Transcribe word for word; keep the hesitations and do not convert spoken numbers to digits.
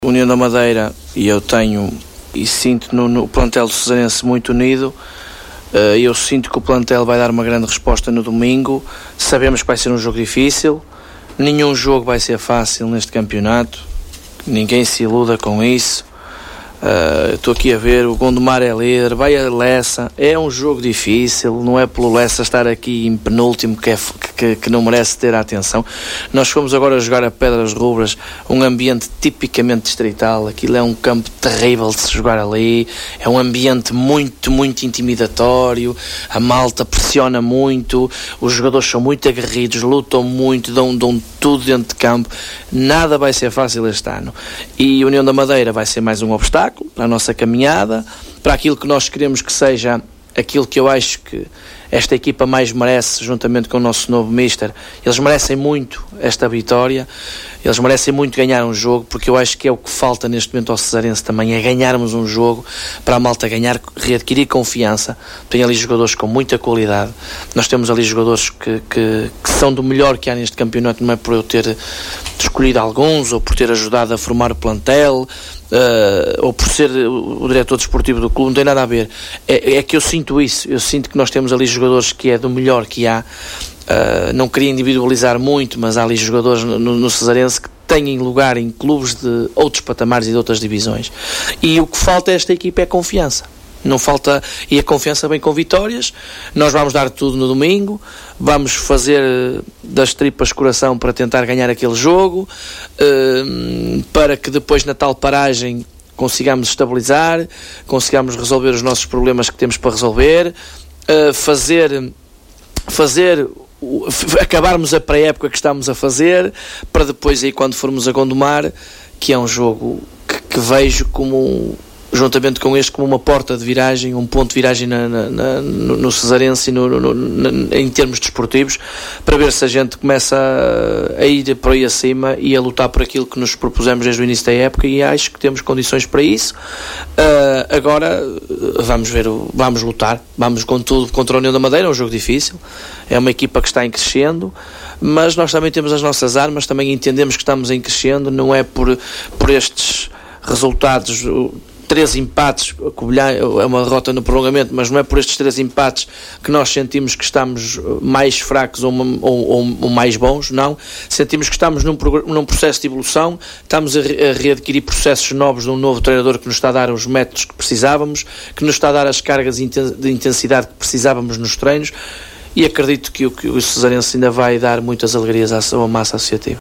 União da Madeira, e eu tenho e sinto no, no plantel do Cesarense muito unido. Uh, eu sinto que o plantel vai dar uma grande resposta no domingo. Sabemos que vai ser um jogo difícil, nenhum jogo vai ser fácil neste campeonato, ninguém se iluda com isso. Estou uh, aqui a ver, o Gondomar é líder, vai a Lessa, é um jogo difícil, não é pelo Lessa estar aqui em penúltimo que, é, que, que não merece ter a atenção. Nós fomos agora jogar a Pedras Rubras, um ambiente tipicamente distrital, aquilo é um campo terrível de se jogar ali, é um ambiente muito, muito intimidatório, a malta pressiona muito, os jogadores são muito aguerridos, lutam muito, dão, dão tudo dentro de campo, nada vai ser fácil este ano. E a União da Madeira vai ser mais um obstáculo para a nossa caminhada, para aquilo que nós queremos que seja aquilo que eu acho que esta equipa mais merece, juntamente com o nosso novo mister. Eles merecem muito esta vitória, eles merecem muito ganhar um jogo, porque eu acho que é o que falta neste momento ao Cesarense também, é ganharmos um jogo, para a malta ganhar, readquirir confiança. Tem ali jogadores com muita qualidade, nós temos ali jogadores que, que, que são do melhor que há neste campeonato, não é por eu ter escolhido alguns, ou por ter ajudado a formar o plantel, Uh, ou por ser o, o diretor desportivo do clube, não tem nada a ver, é, é que eu sinto isso, eu sinto que nós temos ali jogadores que é do melhor que há. Uh, não queria individualizar muito, mas há ali jogadores no, no Cesarense que têm lugar em clubes de outros patamares e de outras divisões, e o que falta a esta equipa é confiança. Não falta, e a confiança vem com vitórias. Nós vamos dar tudo no domingo, vamos fazer das tripas coração para tentar ganhar aquele jogo, uh, para que depois na tal paragem consigamos estabilizar, consigamos resolver os nossos problemas que temos para resolver, uh, fazer fazer acabarmos a pré-época que estamos a fazer, para depois aí quando formos a Gondomar, que é um jogo que, que vejo como um, juntamente com este, como uma porta de viragem, um ponto de viragem na, na, na, no, no Cesarense e no, no, na, em termos desportivos, para ver se a gente começa a, a ir por aí acima e a lutar por aquilo que nos propusemos desde o início da época, e acho que temos condições para isso. Uh, agora vamos ver, vamos lutar, vamos com tudo contra a União da Madeira. É um jogo difícil, é uma equipa que está em crescendo, mas nós também temos as nossas armas, também entendemos que estamos em crescendo, não é por, por estes resultados, três empates, é uma derrota no prolongamento, mas não é por estes três empates que nós sentimos que estamos mais fracos ou, ou, ou, ou mais bons, não. Sentimos que estamos num, num processo de evolução, estamos a, a readquirir processos novos de um novo treinador que nos está a dar os métodos que precisávamos, que nos está a dar as cargas de intensidade que precisávamos nos treinos, e acredito que o, que o Cesarense ainda vai dar muitas alegrias à sua massa associativa.